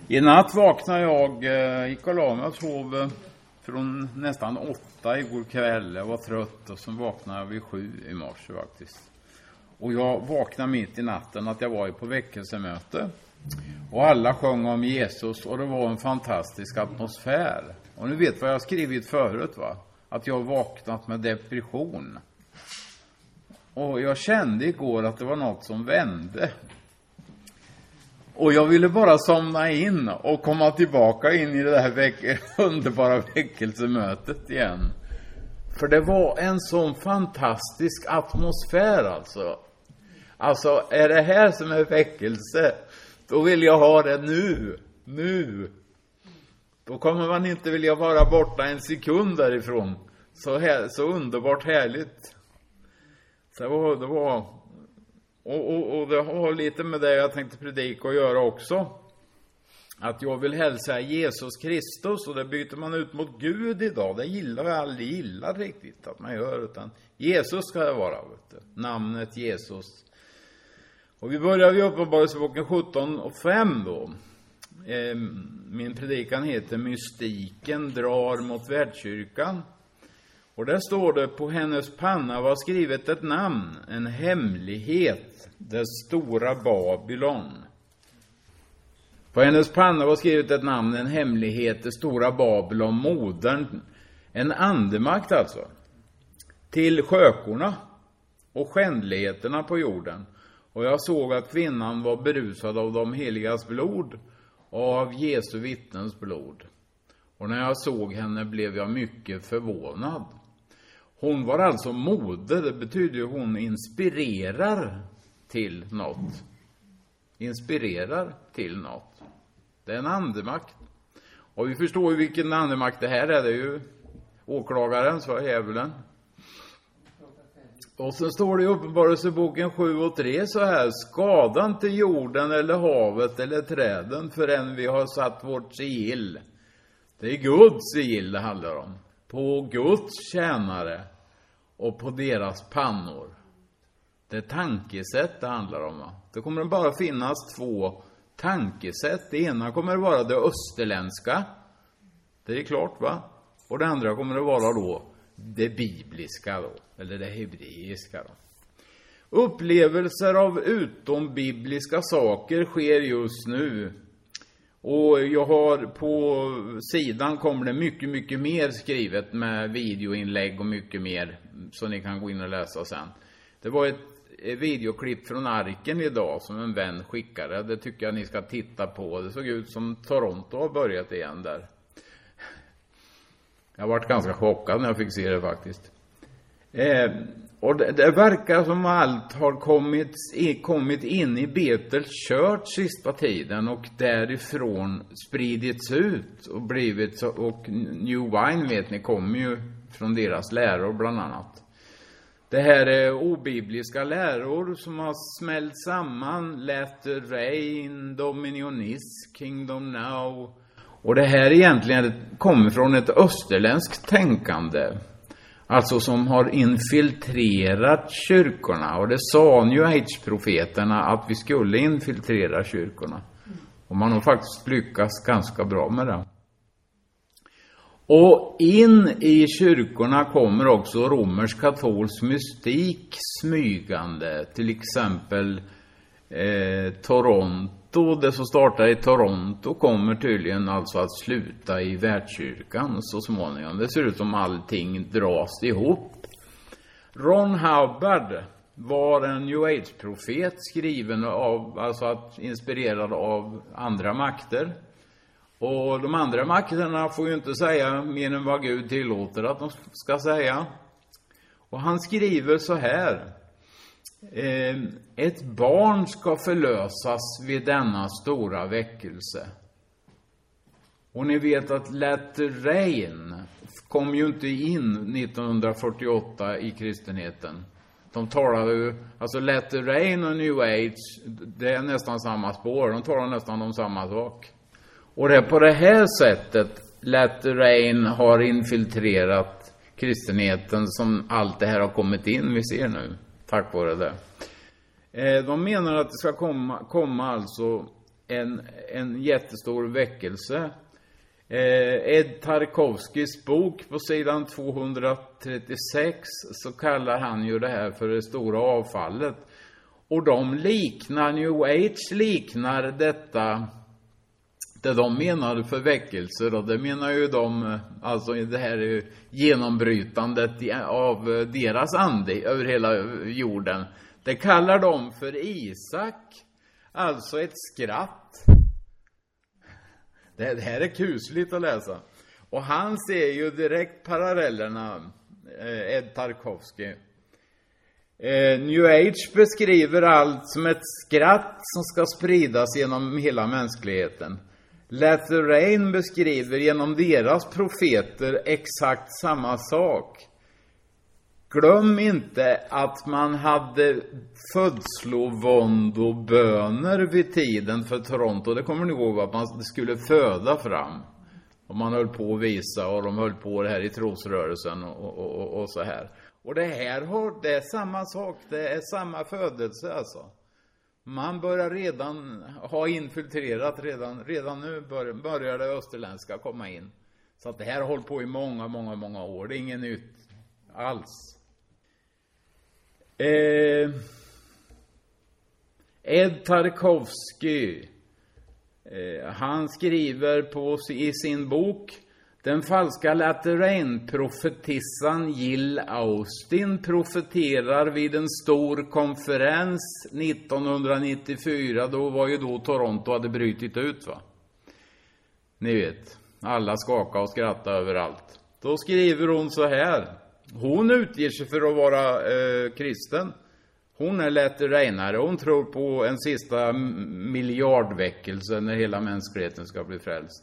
I natt vaknade jag, gick och la mig och sov från nästan 8 igår kväll. Jag var trött och så vaknade jag vid 7 i morse faktiskt. Och jag vaknade mitt i natten att jag var på väckelsemöte. Och alla sjöng om Jesus och det var en fantastisk atmosfär. Och ni vet vad jag har skrivit förut, va? Att jag har vaknat med depression. Och jag kände igår att det var något som vände. Och jag ville bara somna in och komma tillbaka in i det här underbara väckelsemötet igen. För det var en sån fantastisk atmosfär alltså. Alltså, är det här som är väckelse, då vill jag ha det nu. Då kommer man inte vilja vara borta en sekund därifrån. Så underbart härligt. Så det var och det har lite med det jag tänkte predika och göra också. Att jag vill hälsa Jesus Kristus, och det byter man ut mot Gud idag. Det gillar jag aldrig gillar riktigt att man gör, utan Jesus ska det vara, vet du. Namnet Jesus. Och vi börjar vid Uppenbarelseboken 17:5 då. Min predikan heter Mystiken drar mot världskyrkan. Och där står det: på hennes panna var skrivet ett namn, en hemlighet, det stora Babylon. På hennes panna var skrivet ett namn, en hemlighet, det stora Babylon, modern, en andemakt alltså, till skökorna och skändligheterna på jorden. Och jag såg att kvinnan var berusad av de heligas blod och av Jesu vittnens blod. Och när jag såg henne blev jag mycket förvånad. Hon var alltså moder, det betyder ju hon inspirerar till något. Inspirerar till något. Det är en andemakt. Och vi förstår ju vilken andemakt det här är. Det är ju åklagaren, så djävulen. Och så står det i Uppenbarelseboken 7:3 så här: skada inte jorden eller havet eller träden förrän vi har satt vårt sigill. Det är Guds sigill det handlar om. På Guds tjänare och på deras pannor. Det är tankesätt det handlar om, va? Det kommer bara finnas 2 tankesätt. Det ena kommer att vara det österländska. Det är klart, va? Och det andra kommer att vara då det bibliska då. Eller det hebreiska då. Upplevelser av utombibliska saker sker just nu. Och jag har på sidan kommer det mycket mer skrivet med videoinlägg och mycket mer. Så ni kan gå in och läsa sen. Det var ett videoklipp från Arken idag som en vän skickade. Det tycker jag ni ska titta på. Det såg ut som Toronto har börjat igen där. Jag har varit ganska chockad när jag fick se det faktiskt. Och det verkar som allt har kommit in i Bethel Church sista tiden och därifrån spridits ut och blivit så, och New Wine vet ni kommer ju från deras läror bland annat. Det här är obibliska läror som har smält samman. Let the rain, Dominionis, Kingdom now. Och det här egentligen kommer från ett österländskt tänkande. Alltså som har infiltrerat kyrkorna. Och det sa New Age-profeterna att vi skulle infiltrera kyrkorna. Och man har faktiskt lyckats ganska bra med det. Och in i kyrkorna kommer också romersk-katolsk mystik smygande. Till exempel Toronto, det som startar i Toronto kommer tydligen alltså att sluta i världskyrkan så småningom. Det ser ut som allting dras ihop. Ron Hubbard var en New Age-profet skriven av, alltså inspirerad av andra makter. Och de andra makterna får ju inte säga mer än vad Gud tillåter att de ska säga. Och han skriver så här: ett barn ska förlösas vid denna stora väckelse. Och ni vet att Let the Rain kom ju inte in 1948 i kristenheten. De talade ju, alltså Let the Rain och New Age, det är nästan samma spår. De talar nästan om samma sak. Och det är på det här sättet Let the Rain har infiltrerat kristenheten som allt det här har kommit in, vi ser nu. Tack vare det. De menar att det ska komma alltså en jättestor väckelse. Ed Tarkovskys bok på sidan 236 så kallar han ju det här för det stora avfallet. Och de liknar, New Age liknar detta, det de menade för väckelser, och det menar ju de, alltså det här är ju genombrytandet av deras ande över hela jorden. Det kallar de för Isak, alltså ett skratt. Det här är kusligt att läsa. Och han ser ju direkt parallellerna, Ed Tarkovsky. New Age beskriver allt som ett skratt som ska spridas genom hela mänskligheten. Let the Rain beskriver genom deras profeter exakt samma sak. Glöm inte att man hade födslovåndoböner vid tiden för Toronto. Det kommer ni ihåg, att man skulle föda fram. Och man höll på att visa, och de höll på det här i trosrörelsen och så här. Och det är samma sak, det är samma födelse alltså. Man börjar redan ha infiltrerat, redan nu börjar det österländska komma in. Så att det här har hållit på i många år, det är inget nytt alls. Ed Tarkovsky, han skriver i sin bok: den falska lateranprofetissan Jill Austin profeterar vid en stor konferens 1994. Då var ju då Toronto hade brutit ut, va? Ni vet, alla skakade och skrattade överallt. Då skriver hon så här. Hon utger sig för att vara kristen. Hon är lateranare. Hon tror på en sista miljardväckelse när hela mänskligheten ska bli frälst.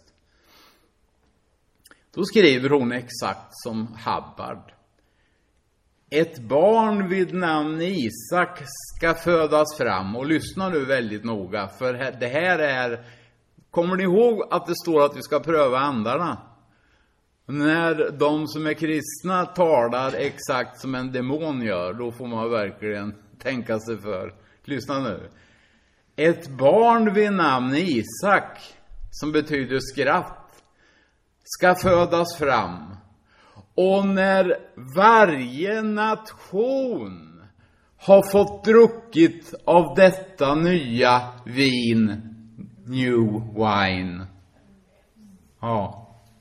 Då skriver hon exakt som Hubbard. Ett barn vid namn Isak ska födas fram. Och lyssna nu väldigt noga, för det här är... Kommer ni ihåg att det står att vi ska pröva andarna? När de som är kristna talar exakt som en demon gör, då får man verkligen tänka sig för. Lyssna nu. Ett barn vid namn Isak, som betyder skratt, ska födas fram. Och när varje nation har fått druckit av detta nya vin, new wine. Ja.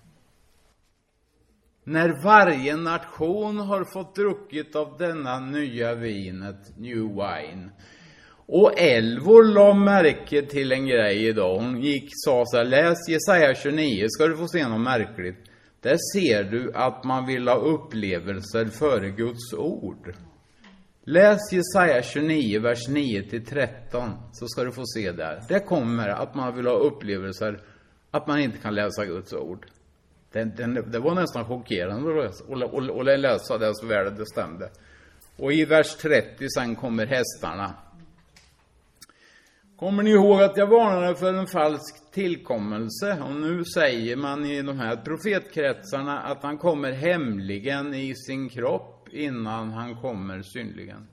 När varje nation har fått druckit av denna nya vinet, new wine. Och Elvor la märke till en grej idag. Hon sa så här: läs Jesaja 29, ska du få se något märkligt. Där ser du att man vill ha upplevelser före Guds ord. Läs Jesaja 29, vers 9-13, så ska du få se där. Det kommer att man vill ha upplevelser att man inte kan läsa Guds ord. Det var nästan chockerande att läsa det så väl det stämde. Och i vers 30 sen kommer hästarna. Kommer ni ihåg att jag varnade för en falsk tillkommelse? Och nu säger man i de här profetkretsarna att han kommer hemligen i sin kropp innan han kommer synligen.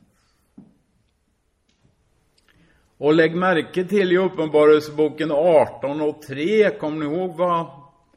Och lägg märke till i Uppenbarelseboken 18:3, kommer ni ihåg vad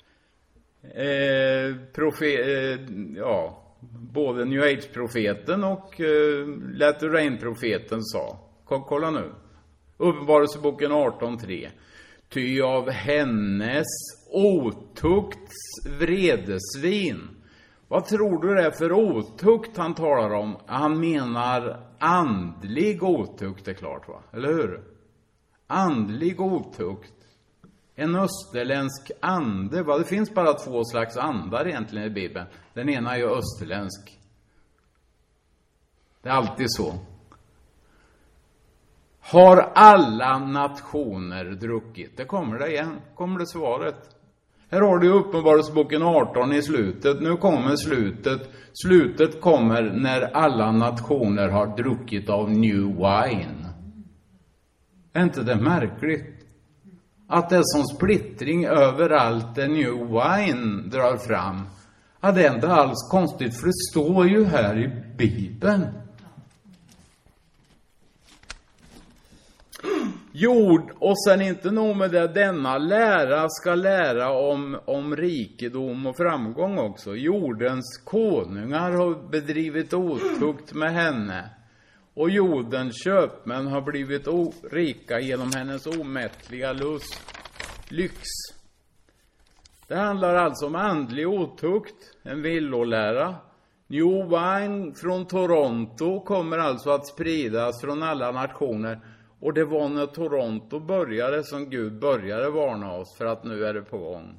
både New Age-profeten och Let the Rain-profeten sa? Kolla nu. Uppenbarelseboken 18:3. Ty av hennes otukts vredesvin. Vad tror du det är för otukt han talar om? Han menar andlig otukt, är klart, va? Eller hur? Andlig otukt. En österländsk ande. Va? Det finns bara två slags andar egentligen i Bibeln. Den ena är ju österländsk. Det är alltid så. Har alla nationer druckit? Det kommer det igen. Kommer det svaret. Här har du Uppenbarelseboken 18 i slutet. Nu kommer slutet. Slutet kommer när alla nationer har druckit av new wine. Är inte det märkligt? Att det är som splittring överallt där new wine drar fram. Ja, det är inte alls konstigt, för det står ju här i Bibeln. Och sen inte nog med det, denna lära ska lära om rikedom och framgång också. Jordens konungar har bedrivit otukt med henne. Och jordens köpmän har blivit rika genom hennes omättliga lyx. Det handlar alltså om andlig otukt, en villolära. New Wine från Toronto kommer alltså att spridas från alla nationer. Och det var när Toronto började som Gud började varna oss för att nu är det på gång.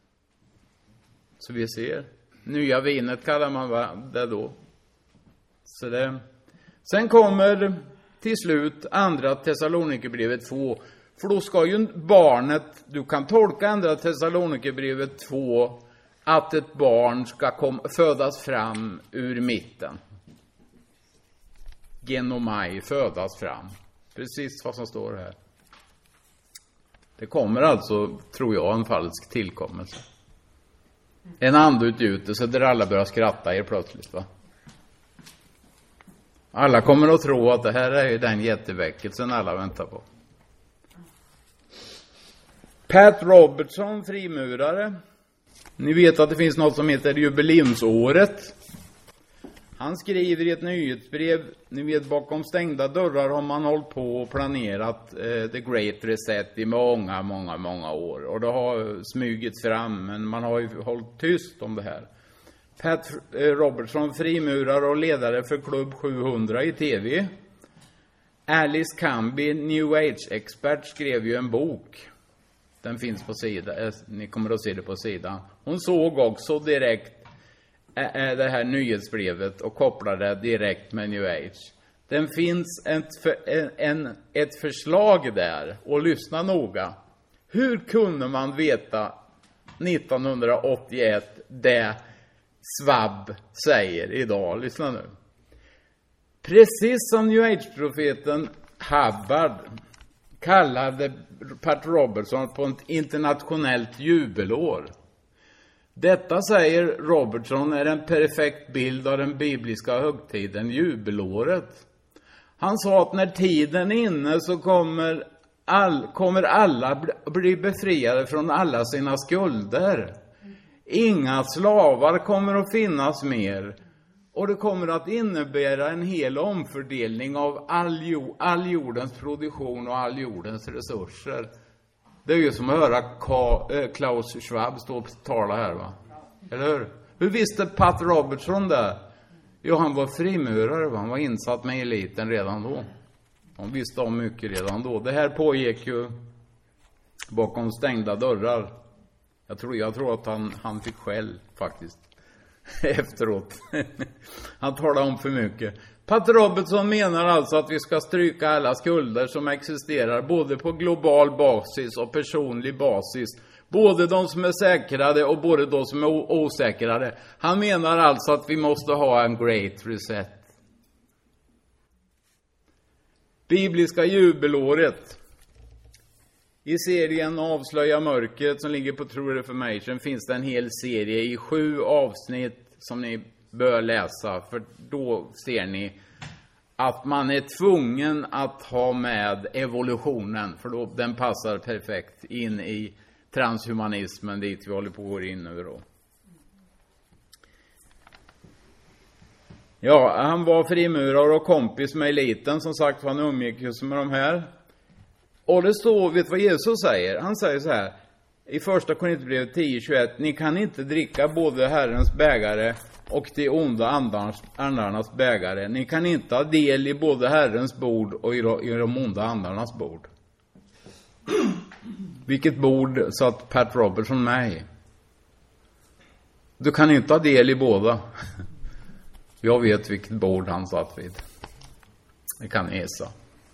Så vi ser. Nya vinet kallar man det då. Så det. Sen kommer till slut andra Thessalonikerbrevet 2. För då ska ju barnet, du kan tolka andra Thessalonikerbrevet 2 att ett barn ska födas fram ur mitten. Genomai, födas fram. Precis vad som står här. Det kommer alltså, tror jag, en falsk tillkommelse. En andeutgjutelse där alla börjar skratta er plötsligt, va? Alla kommer att tro att det här är ju den jätteväckelsen alla väntar på. Pat Robertson, frimurare. Ni vet att det finns något som heter jubileumsåret. Han skriver i ett nyhetsbrev, ni vet, bakom stängda dörrar har man hållit på och planerat The Great Reset i många år. Och det har smugits fram, men man har ju hållit tyst om det här. Pat Robertson, frimurare och ledare för Klubb 700 i TV. Alice Camby, New Age-expert, skrev ju en bok. Den finns på sidan, ni kommer att se det på sidan. Hon såg också direkt det här nyhetsbrevet och kopplade direkt med New Age. Den finns ett förslag där, och lyssna noga. Hur kunde man veta 1981 det Schwab säger idag? Lyssna nu. Precis som New Age-profeten Hubbard kallade Pat Robertson på ett internationellt jubelår. Detta, säger Robertson, är en perfekt bild av den bibliska högtiden, jubelåret. Han sa att när tiden är inne så kommer alla bli befriade från alla sina skulder. Inga slavar kommer att finnas mer. Och det kommer att innebära en hel omfördelning av all jordens produktion och all jordens resurser. Det är ju som att höra Klaus Schwab stå och tala här, va? Eller hur? Hur visste Pat Robertson det? Jo, han var frimurare, va? Han var insatt med eliten redan då. Han visste om mycket redan då. Det här pågick ju bakom stängda dörrar. Jag tror att han fick skäll faktiskt efteråt. Han talade om för mycket. Pat Robertson menar alltså att vi ska stryka alla skulder som existerar både på global basis och personlig basis. Både de som är säkrade och både de som är osäkrade. Han menar alltså att vi måste ha en great reset. Bibliska jubelåret. I serien Avslöja mörkret som ligger på True Reformation finns det en hel serie i 7 avsnitt som ni bör läsa. För då ser ni att man är tvungen att ha med evolutionen. För då den passar perfekt in i transhumanismen dit vi håller på att gå in nu då. Ja, han var frimurare och kompis med eliten. Som sagt, han umgicks med de här. Och det står, vet vad Jesus säger? Han säger så här i första Korinthierbrevet 10:21. Ni kan inte dricka både Herrens bägare och de onda andarnas bägare. Ni kan inte ha del i både Herrens bord och i de onda andarnas bord. Vilket bord satt Pat Robertson med i? Du kan inte ha del i båda. Jag vet vilket bord han satt vid. Det kan Esa.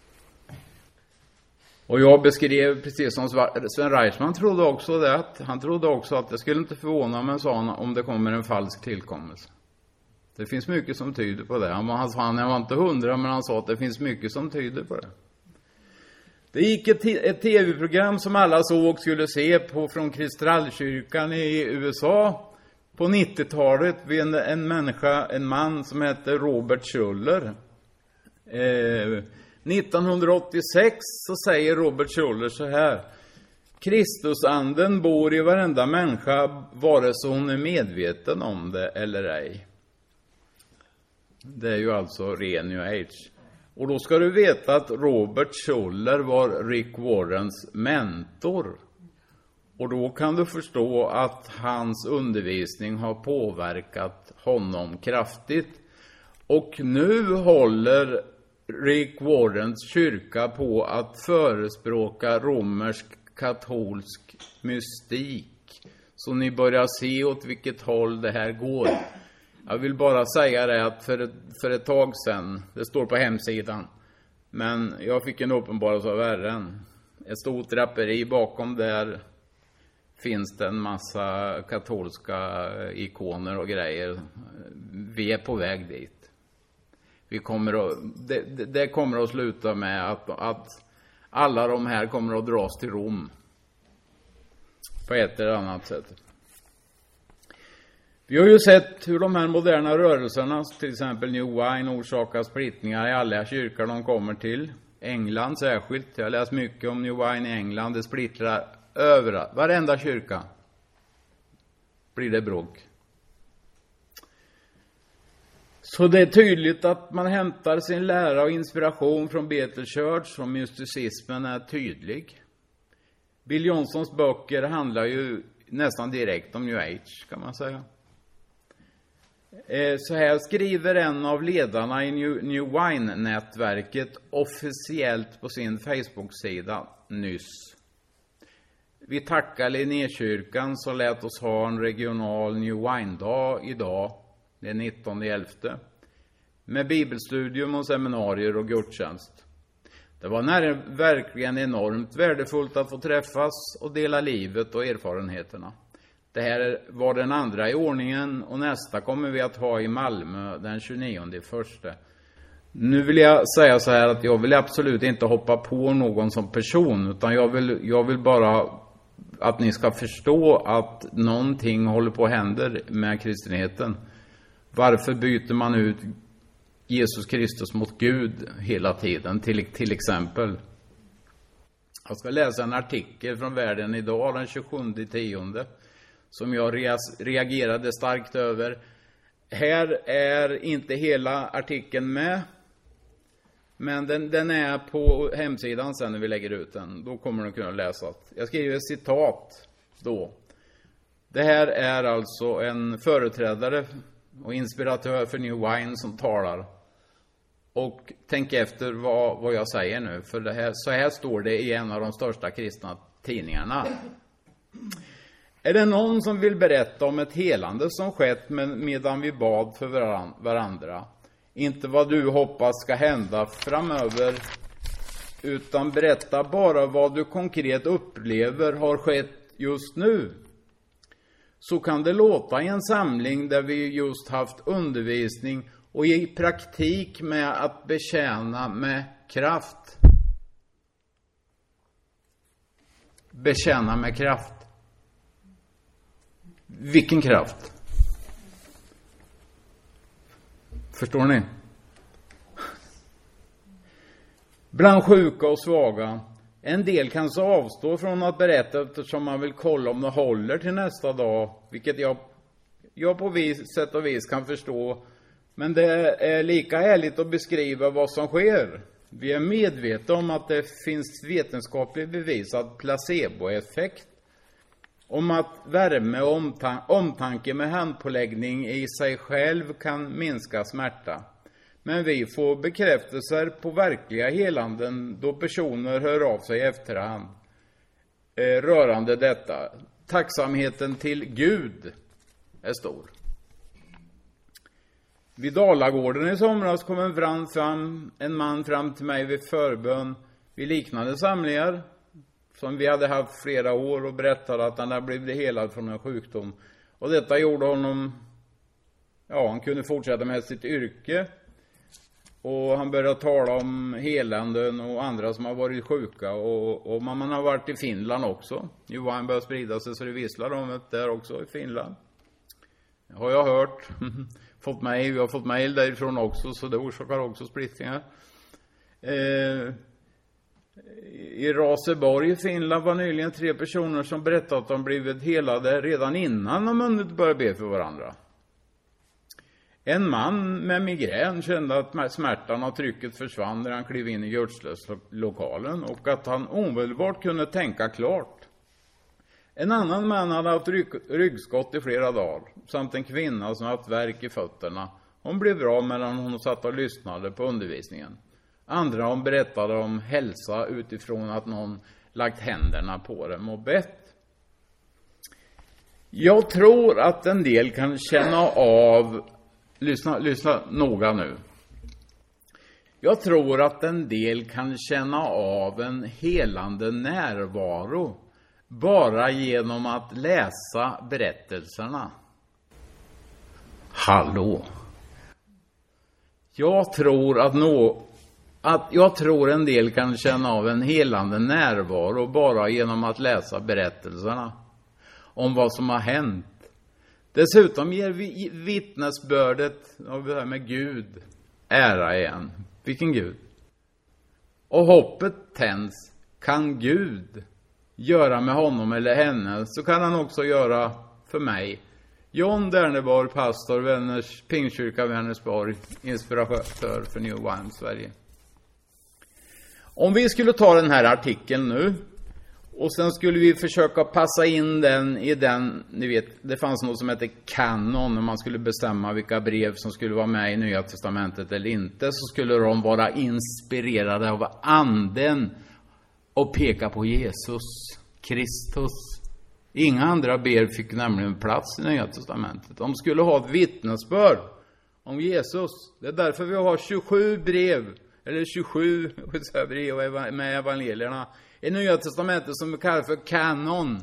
Och jag beskrev precis som Sven Reichman trodde också det. Han trodde också att det skulle inte förvåna mig, sa han, om det kommer en falsk tillkommelse. Det finns mycket som tyder på det. Han var inte 100, men han sa att det finns mycket som tyder på det. Det gick ett tv-program som alla såg skulle se på från Kristallkyrkan i USA på 90-talet vid en man som hette Robert Schuller. 1986 så säger Robert Schuller så här: Kristusanden bor i varenda människa, vare sig hon är medveten om det eller ej. Det är ju alltså ren New Age. Och då ska du veta att Robert Schuller var Rick Warrens mentor. Och då kan du förstå att hans undervisning har påverkat honom kraftigt. Och nu håller Rick Warrens kyrka på att förespråka romersk-katolsk mystik. Så ni börjar se åt vilket håll det här går. Jag vill bara säga det att för ett tag sedan, det står på hemsidan, men jag fick en uppenbarelse av Herren. Ett stort draperi bakom där finns det en massa katolska ikoner och grejer. Vi är på väg dit. Det kommer att sluta med att alla de här kommer att dras till Rom. På ett eller annat sätt. Vi har ju sett hur de här moderna rörelserna, till exempel New Wine, orsakar splittringar i alla kyrkor de kommer till. England särskilt. Jag har läst mycket om New Wine i England. Det splittrar överallt. Varenda kyrka blir det bråk. Så det är tydligt att man hämtar sin lära och inspiration från Bethel Church, och mysticismen är tydlig. Bill Johnsons böcker handlar ju nästan direkt om New Age, kan man säga. Så här skriver en av ledarna i New Wine-nätverket officiellt på sin Facebook-sida nyss. Vi tackar Linnékyrkan som lät oss ha en regional New Wine-dag idag, det är 19/11, med bibelstudium och seminarier och gudstjänst. Det var verkligen enormt värdefullt att få träffas och dela livet och erfarenheterna. Det här var den andra i ordningen, och nästa kommer vi att ha i Malmö den 29/1. Nu vill jag säga så här att jag vill absolut inte hoppa på någon som person, utan jag vill bara att ni ska förstå att någonting håller på att hända med kristenheten. Varför byter man ut Jesus Kristus mot Gud hela tiden, till exempel? Jag ska läsa en artikel från Världen idag den 27/10 som jag reagerade starkt över. Här är inte hela artikeln med, men den är på hemsidan sen när vi lägger ut den. Då kommer du kunna läsa. Jag skriver citat då. Det här är alltså en företrädare och inspiratör för New Wine som talar. Och tänk efter vad jag säger nu. För så här står det i en av de största kristna tidningarna. Är det någon som vill berätta om ett helande som skett medan vi bad för varandra? Inte vad du hoppas ska hända framöver, utan berätta bara vad du konkret upplever har skett just nu. Så kan det låta i en samling där vi just haft undervisning och i praktik med att betjäna med kraft. Betjäna med kraft. Vilken kraft? Förstår ni? Bland sjuka och svaga. En del kanske avstår från att berätta eftersom man vill kolla om det håller till nästa dag. Vilket jag på sätt och vis kan förstå. Men det är lika ärligt att beskriva vad som sker. Vi är medvetna om att det finns vetenskapligt bevisad placeboeffekt. Om att värme och omtanke med handpåläggning i sig själv kan minska smärta. Men vi får bekräftelser på verkliga helanden då personer hör av sig i efterhand rörande detta. Tacksamheten till Gud är stor. Vid Dalagården i somras kom en man fram till mig vid förbön vid liknande samlingar som vi hade haft flera år och berättade att han hade blivit helad från en sjukdom. Och detta gjorde honom, han kunde fortsätta med sitt yrke. Och han började tala om helanden och andra som har varit sjuka. Och man har varit i Finland också. Johan började sprida sig så det visslar om det där också i Finland. Det har jag hört. Vi har fått mejl därifrån också, så det orsakar också splittringar. I Raseborg i Finland var nyligen 3 personer som berättade att de blivit helade redan innan de började be för varandra. En man med migrän kände att smärtan och trycket försvann när han klev in i gudstjänstlokalen och att han omedelbart kunde tänka klart. En annan man hade haft ryggskott i flera dagar, samt en kvinna som haft värk i fötterna. Hon blev bra medan hon satt och lyssnade på undervisningen. Andra hon berättade om hälsa utifrån att någon lagt händerna på dem och bett. Jag tror att en del kan känna av, lyssna noga nu. Jag tror att en del kan känna av en helande närvaro bara genom att läsa berättelserna. Hallå. Jag tror en del kan känna av en helande närvaro bara genom att läsa berättelserna om vad som har hänt. Dessutom ger vi vittnesbördet av det här med Gud ära igen. Vilken Gud? Och hoppet tänds. Kan Gud göra med honom eller henne, så kan han också göra för mig. John Derneborg, pastor, Pingstkyrka Vänersborg, inspiratör för New Wine Sverige. Om vi skulle ta den här artikeln nu och sen skulle vi försöka passa in den i den, ni vet, det fanns något som heter kanon när man skulle bestämma vilka brev som skulle vara med i Nya Testamentet eller inte, så skulle de vara inspirerade av anden och peka på Jesus Kristus. Inga andra brev fick nämligen plats i Nya Testamentet. De skulle ha ett vittnesbörd om Jesus. Det är därför vi har 27 brev, eller 27 brev med evangelierna i Nya Testamentet som vi kallar för kanon.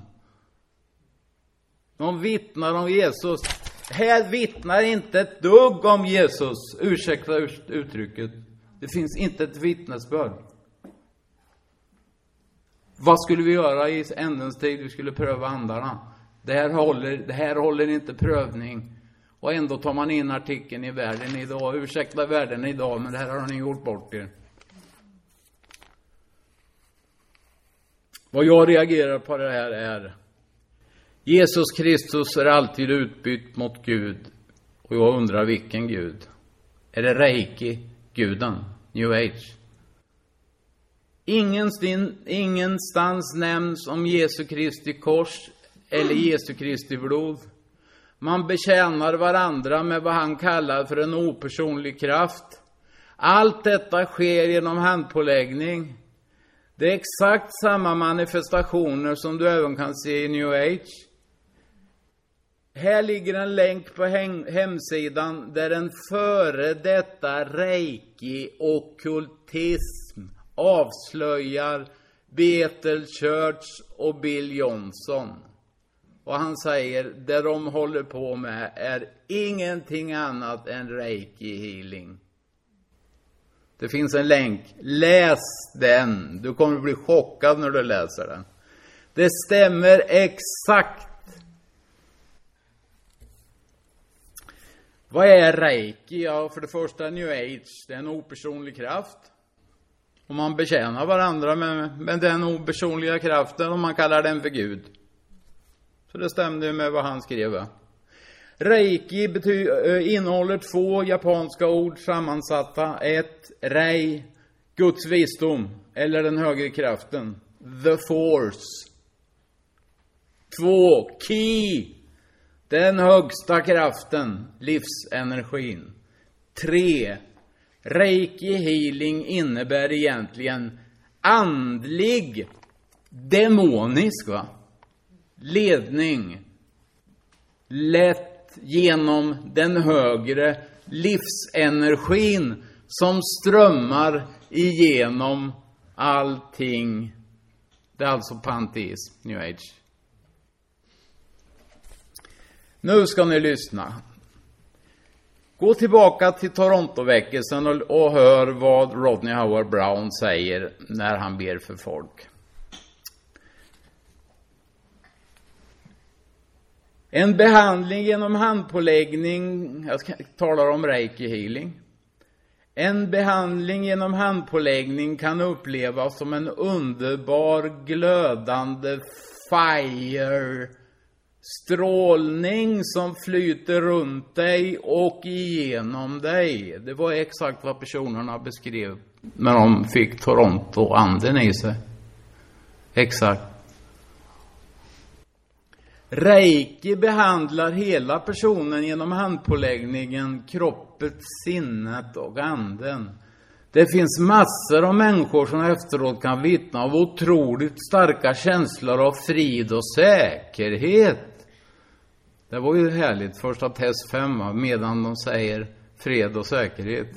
De vittnar om Jesus. Här vittnar inte ett dugg om Jesus. Ursäkta uttrycket. Det finns inte ett vittnesbörd. Vad skulle vi göra i ändens tid? Vi skulle pröva andarna. Det här håller inte prövning. Och ändå tar man in artikeln i Världen idag. Ursäkta Världen idag, men det här har ni gjort bort er. Vad jag reagerar på det här är: Jesus Kristus är alltid utbytt mot Gud. Och jag undrar vilken Gud. Är det Reiki, guden, New Age? Ingenstans nämns om Jesu Kristi kors eller Jesu Kristi blod. Man betjänar varandra med vad han kallar för en opersonlig kraft. Allt detta sker genom handpåläggning. Det är exakt samma manifestationer som du även kan se i New Age. Här ligger en länk på hemsidan där en före detta reiki-okkultism avslöjar Bethel Church och Bill Johnson. Och han säger, det de håller på med är ingenting annat än reiki healing. Det finns en länk. Läs den. Du kommer bli chockad när du läser den. Det stämmer exakt. Vad är reiki? Ja, för det första New Age. Det är en opersonlig kraft. Och man betjänar varandra med den opersonliga kraften och man kallar den för Gud. Så det stämde med vad han skrev. Reiki innehåller 2 japanska ord sammansatta. 1. Rei, Guds visdom eller den högre kraften. The force. 2. Ki, den högsta kraften, livsenergin. 3. Reiki healing innebär egentligen andlig, demonisk ledning. Lätt genom den högre livsenergin som strömmar igenom allting. Det är alltså panteism, New Age. Nu ska ni lyssna. Gå tillbaka till Torontoväckelsen och hör vad Rodney Howard Brown säger när han ber för folk. En behandling genom handpåläggning, jag talar om reiki healing, En behandling genom handpåläggning kan upplevas som en underbar glödande strålning som flyter runt dig och igenom dig. Det var exakt vad personerna beskrev när de fick Toronto-anden i sig. Exakt. Reiki behandlar hela personen genom handpåläggningen, kroppen, sinnet och anden. Det finns massor av människor som efteråt kan vittna av otroligt starka känslor av frid och säkerhet. Det var ju härligt, första test 5, medan de säger fred och säkerhet.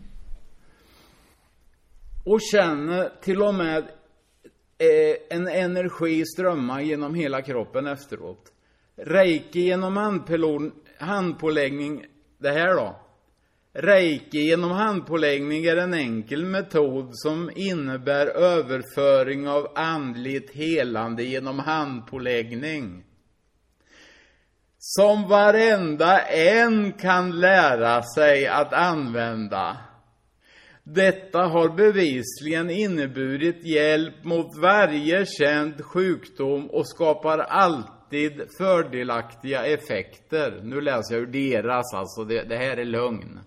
Och känner till och med en energi strömma genom hela kroppen efteråt. Reiki genom handpåläggning, det här då. Reiki genom handpåläggning är en enkel metod som innebär överföring av andligt helande genom handpåläggning. Som varenda en kan lära sig att använda. Detta har bevisligen inneburit hjälp mot varje känd sjukdom och skapar alltid fördelaktiga effekter. Nu läser jag ur deras, alltså det här är lögn.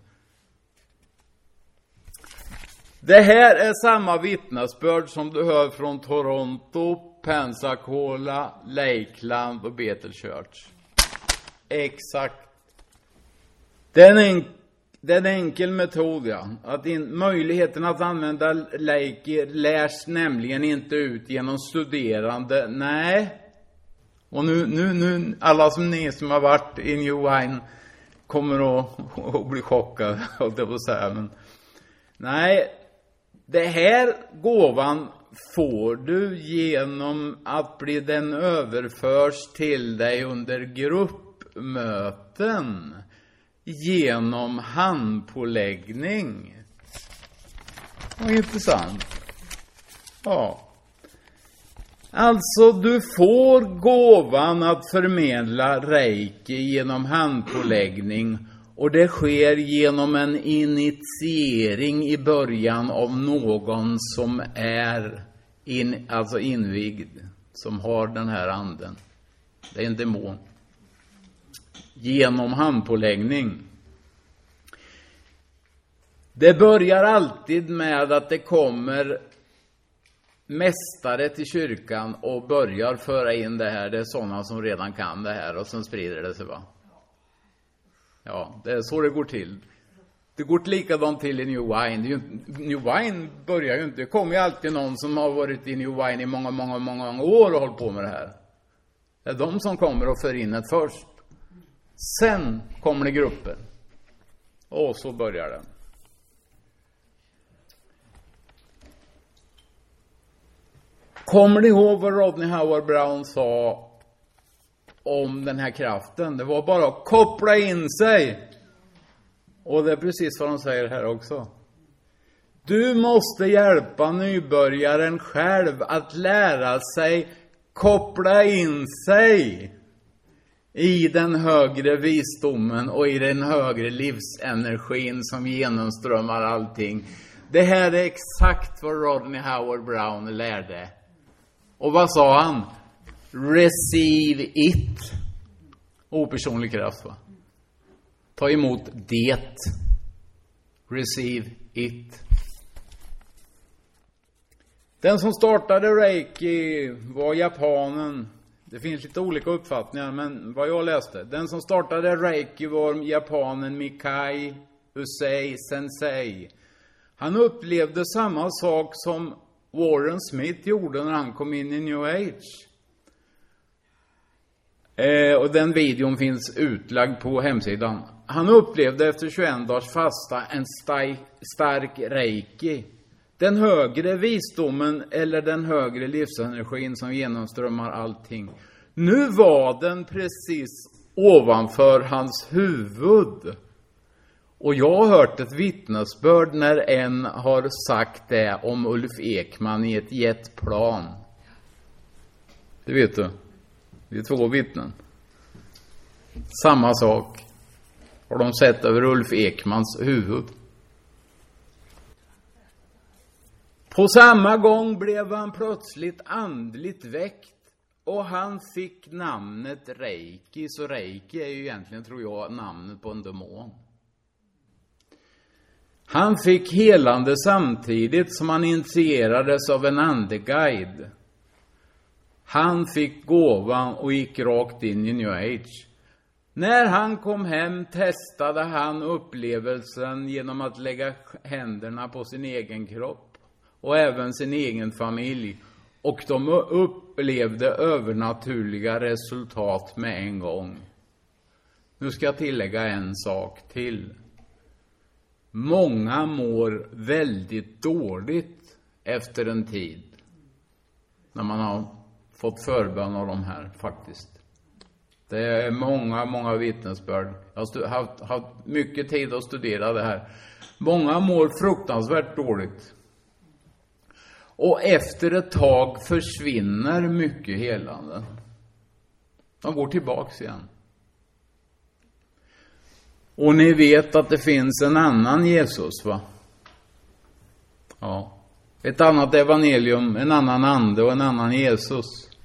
Det här är samma vittnesbörd som du hör från Toronto, Pensacola, Lakeland och Bethel Church. Exakt. Det är en enkel metod, ja. Möjligheten att använda Reiki lärs nämligen inte ut genom studerande. Nej. Och nu alla som ni som har varit i New Wine kommer att bli chockade av det att säga. Men nej, det här gåvan får du genom att den överförs till dig under gruppmöten. Genom handpåläggning. Vad intressant. Ja. Alltså du får gåvan att förmedla Reiki genom handpåläggning. Och det sker genom en initiering i början av någon som är invigd. Som har den här anden. Det är en demon. Genom handpåläggning. Det börjar alltid med att det kommer mästare till kyrkan och börjar föra in det här. Det är sådana som redan kan det här och sen sprider det sig, va? Ja, det är så det går till. Det går likadant till i New Wine. New Wine börjar ju inte. Det kommer ju alltid någon som har varit i New Wine i många år och hållit på med det här. Det är de som kommer och för in det först. Sen kommer det grupper. Och så börjar den. Kommer ni ihåg vad Rodney Howard-Browne sa om den här kraften? Det var bara att koppla in sig. Och det är precis vad de säger här också. Du måste hjälpa nybörjaren själv att lära sig koppla in sig i den högre visdomen och i den högre livsenergin som genomströmmar allting. Det här är exakt vad Rodney Howard-Browne lärde. Och vad sa han? Receive it. Opersonlig kraft, va? Ta emot det. Receive it. Den som startade Reiki var japanen. Det finns lite olika uppfattningar, men vad jag läste. Den som startade Reiki var japanen Mikai Usui Sensei. Han upplevde samma sak som Warren Smith gjorde när han kom in i New Age. Och den videon finns utlagd på hemsidan. Han upplevde efter 21 dagars fasta en stark Reiki. Den högre visdomen eller den högre livsenergin som genomströmmar allting. Nu var den precis ovanför hans huvud. Och jag har hört ett vittnesbörd när en har sagt det om Ulf Ekman i ett jetplan. Det vet du. Det är 2 vittnen. Samma sak har de sett över Ulf Ekmans huvud. På samma gång blev han plötsligt andligt väckt. Och han fick namnet Reiki. Så Reiki är ju egentligen, tror jag, namnet på en demon. Han fick helande samtidigt som han initierades av en andeguide. Han fick gåvan och gick rakt in i New Age. När han kom hem testade han upplevelsen genom att lägga händerna på sin egen kropp. Och även sin egen familj. Och de upplevde övernaturliga resultat med en gång. Nu ska jag tillägga en sak till. Många mår väldigt dåligt efter en tid. När man har fått förbön av de här faktiskt. Det är många vittnesbörd. Jag har haft mycket tid att studera det här. Många mår fruktansvärt dåligt. Och efter ett tag försvinner mycket helande. De går tillbaks igen. Och ni vet att det finns en annan Jesus, va? Ja. Ett annat evangelium, en annan ande och en annan Jesus.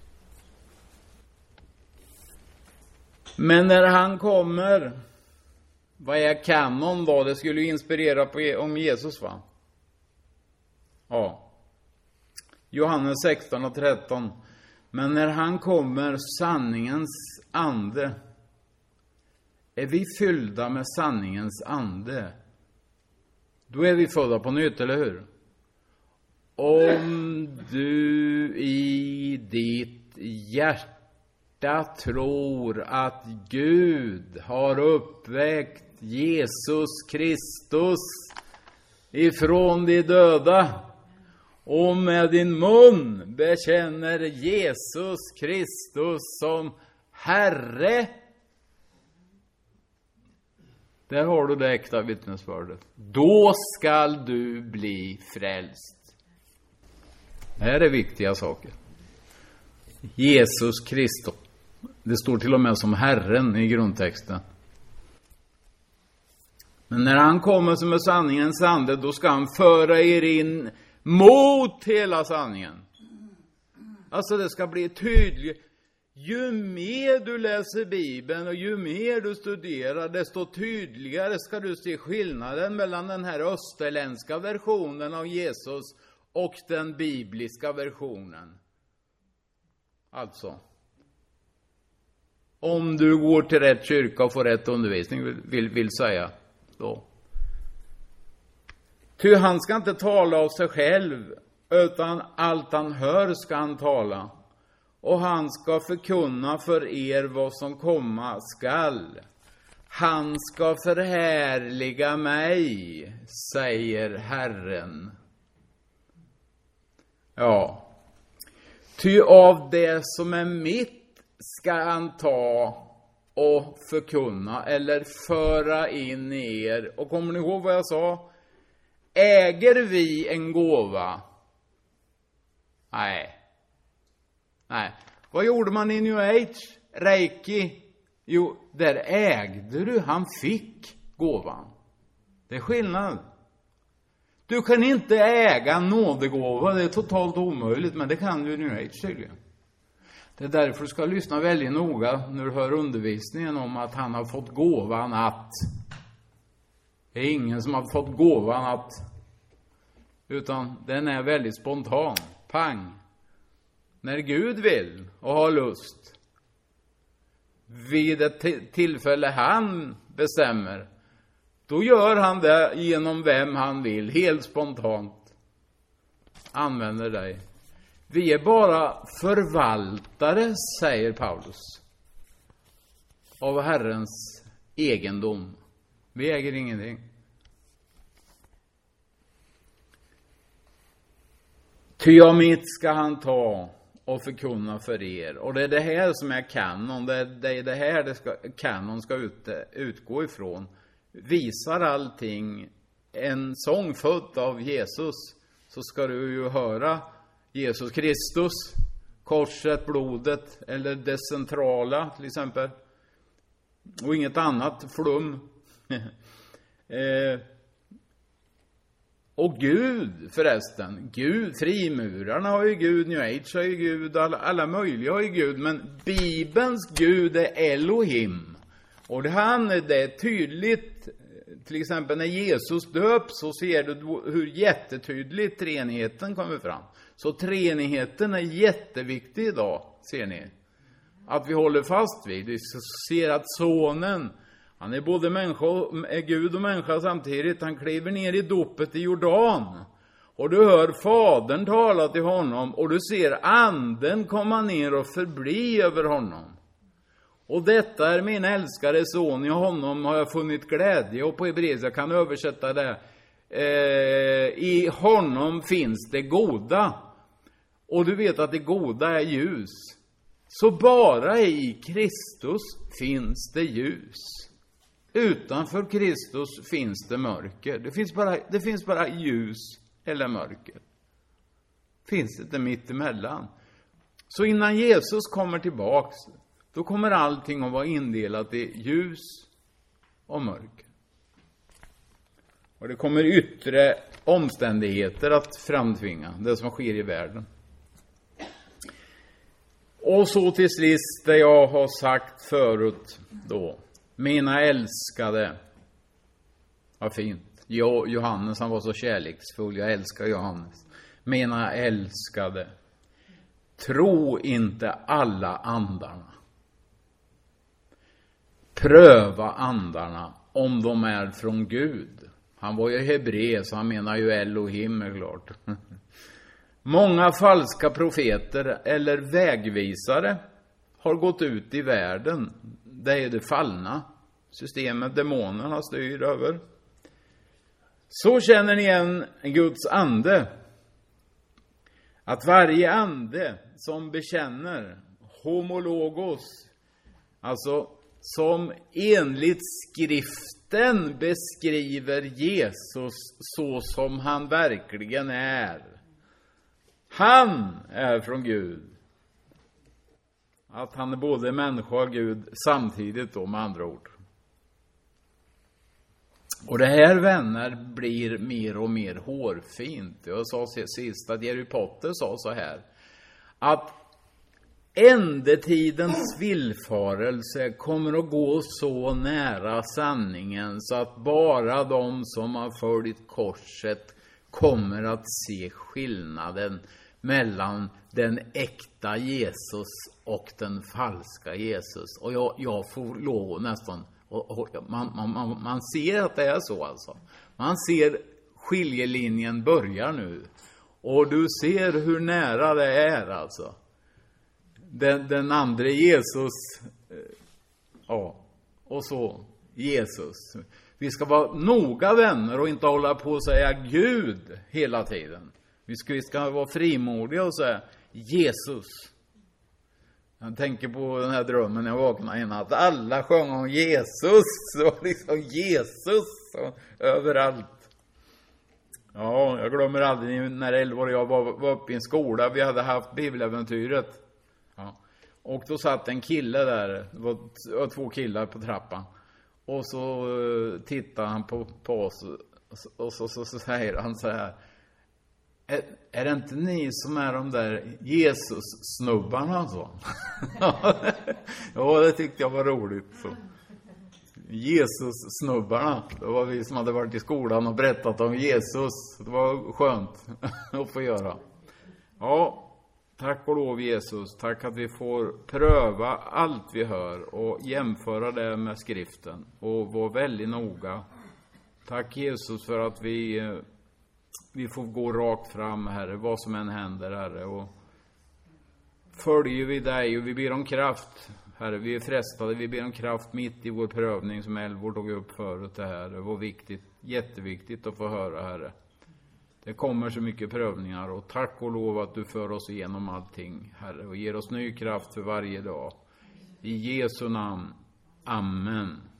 Men när han kommer, vad är kanon då? Det skulle ju inspirera om Jesus, va? Ja. Johannes 16 och 13. Men när han kommer, sanningens ande, är vi fyllda med sanningens ande, då är vi födda på nytt, eller hur? Om du i ditt hjärta tror att Gud har uppväckt Jesus Kristus ifrån de döda, och med din mun bekänner Jesus Kristus som Herre, där har du det äkta vittnesbördet. Då skall du bli frälst. Det här är viktiga saker. Jesus Kristus. Det står till och med som Herren i grundtexten. Men när han kommer som är sanningens ande, då ska han föra er in mot hela sanningen. Alltså det ska bli tydligt. Ju mer du läser Bibeln och ju mer du studerar, desto tydligare ska du se skillnaden mellan den här österländska versionen av Jesus och den bibliska versionen. Alltså, om du går till rätt kyrka och får rätt undervisning, vill säga då. Ty han ska inte tala av sig själv, utan allt han hör ska han tala. Och han ska förkunna för er vad som komma skall. Han ska förhärliga mig, säger Herren. Ja. Ty av det som är mitt ska han ta och förkunna eller föra in i er. Och kommer ni ihåg vad jag sa? Äger vi en gåva? Nej. Vad gjorde man i New Age? Reiki? Jo, där ägde du. Han fick gåvan. Det är skillnad. Du kan inte äga nådegåva. Det är totalt omöjligt. Men det kan du i New Age tydligen. Det är därför du ska lyssna väldigt noga när du hör undervisningen om att han har fått gåvan att. Det är ingen som har fått gåvan att. Utan den är väldigt spontan. Pang. När Gud vill och har lust. Vid ett tillfälle han bestämmer. Då gör han det genom vem han vill. Helt spontant. Använder dig. Vi är bara förvaltare, säger Paulus. Av Herrens egendom. Vi äger ingenting. Ty av mitt ska han ta och förkunna för er. Och det är det här som är kanon. Det är det här kanon ska utgå ifrån. Visar allting en sång född av Jesus, så ska du ju höra Jesus Kristus, korset, blodet eller det centrala till exempel. Och inget annat flum. Och Gud förresten, Gud, frimurarna har ju Gud, New Age har ju Gud, alla möjliga har ju Gud, men Bibelns Gud är Elohim. Och det är tydligt, till exempel när Jesus döps så ser du hur jättetydligt treenigheten kommer fram. Så treenigheten är jätteviktig idag, ser ni. Att vi håller fast vid. Vi ser att sonen, han är både Gud och människa samtidigt. Han kliver ner i dopet i Jordan. Och du hör fadern tala till honom. Och du ser anden komma ner och förbli över honom. Och detta är min älskade son. I honom har jag funnit glädje. Och på hebreiska kan jag översätta det. I honom finns det goda. Och du vet att det goda är ljus. Så bara i Kristus finns det ljus. Utanför Kristus finns det mörker. Det finns bara ljus eller mörker. Finns det inte mitt emellan. Så innan Jesus kommer tillbaks, då kommer allting att vara indelat i ljus och mörker. Och det kommer yttre omständigheter att framtvinga det som sker i världen. Och så till sist det jag har sagt förut då. Mina älskade. Vad fint. Johannes, han var så kärleksfull. Jag älskar Johannes. Mina älskade. Tro inte alla andarna. Pröva andarna om de är från Gud. Han var ju hebre, så han menar ju Elohim är klart. Många falska profeter eller vägvisare har gått ut i världen. Det är det fallna systemet demonerna styr över. Så känner ni igen Guds ande. Att varje ande som bekänner homologos, alltså som enligt skriften beskriver Jesus så som han verkligen är. Han är från Gud. Att han är både människa och Gud samtidigt då, med andra ord. Och det här, vänner, blir mer och mer hårfint. Jag sa sist att Harry Potter sa så här. Att ändetidens villfarelse kommer att gå så nära sanningen så att bara de som har följt korset kommer att se skillnaden mellan den äkta Jesus och den falska Jesus. Och jag får lov nästan, man ser att det är så alltså. Man ser skiljelinjen börjar nu. Och du ser hur nära det är alltså. Den andra Jesus, ja, och så Jesus. Vi ska vara noga, vänner, och inte hålla på och säga Gud hela tiden. Vi ska vara frimodiga och säga Jesus. Jag tänker på den här drömmen jag vaknade innan, att alla sjöng om Jesus. Det var liksom Jesus överallt. Ja, jag glömmer aldrig när 11 år jag var uppe i en skola. Vi hade haft bibeläventyret. Ja. Och då satt en kille där. Det var 2 killar på trappan. Och så tittar han på oss. Och så säger han så här. Är det inte ni som är de där Jesus-snubbarna? Så? Ja, det tyckte jag var roligt. Så. Jesus-snubbarna. Det var vi som hade varit i skolan och berättat om Jesus. Det var skönt att få göra. Ja, tack och lov Jesus. Tack att vi får pröva allt vi hör och jämföra det med skriften. Och vara väldigt noga. Tack Jesus för att vi får gå rakt fram, Herre, vad som än händer, Herre. Och följer vi dig och vi ber om kraft, Herre. Vi är frestade, vi ber om kraft mitt i vår prövning som Elvor tog upp förut, det här. Det var viktigt, jätteviktigt att få höra, Herre. Det kommer så mycket prövningar och tack och lov att du för oss igenom allting, Herre. Och ger oss ny kraft för varje dag. I Jesu namn. Amen.